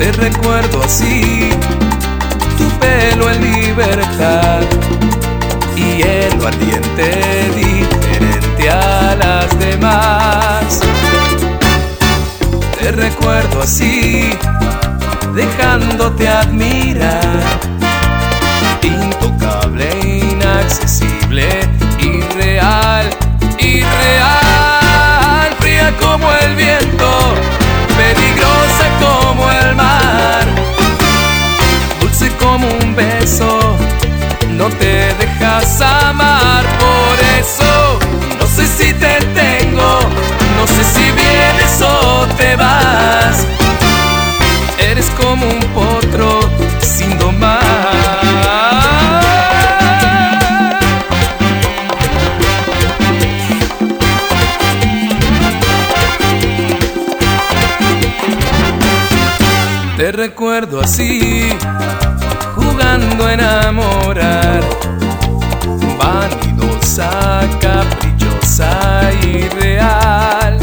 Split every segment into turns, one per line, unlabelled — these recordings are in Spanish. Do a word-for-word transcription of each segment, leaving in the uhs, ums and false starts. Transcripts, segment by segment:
Te recuerdo así, tu pelo en libertad y hielo ardiente diferente a las demás. Te recuerdo así, dejándote admirar, intocable, inaccesible, irreal, irreal, fría como el viento, peligrosa como el mar, dulce como un beso, no te dejas amar. Por eso no sé si te tengo, no sé si vienes o te vas. Eres como un potro sin domar. Te recuerdo así, jugando a enamorar, vanidosa, caprichosa y real.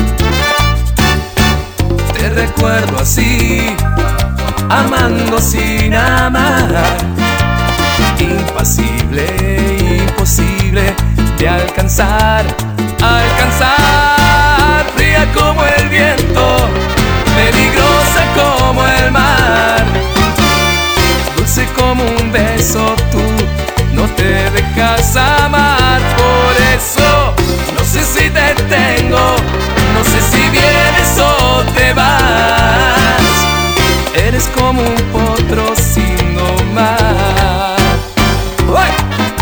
Te recuerdo así, amando sin amar, impasible, imposible de alcanzar, alcanzar, fría como el viento, peligrosa como el mar, dulce como un beso, tú no te dejas amar. Por eso no sé si te tengo, no sé si vienes o te vas. Eres como un potro sin domar. ¡Uy!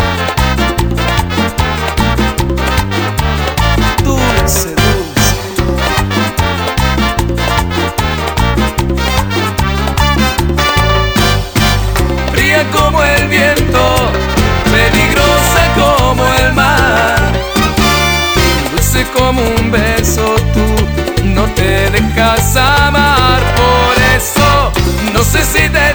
Dulce, dulce. Fría como el viento, peligrosa como el mar, dulce como un beso, tú no te dejas amar. Por eso no sé si te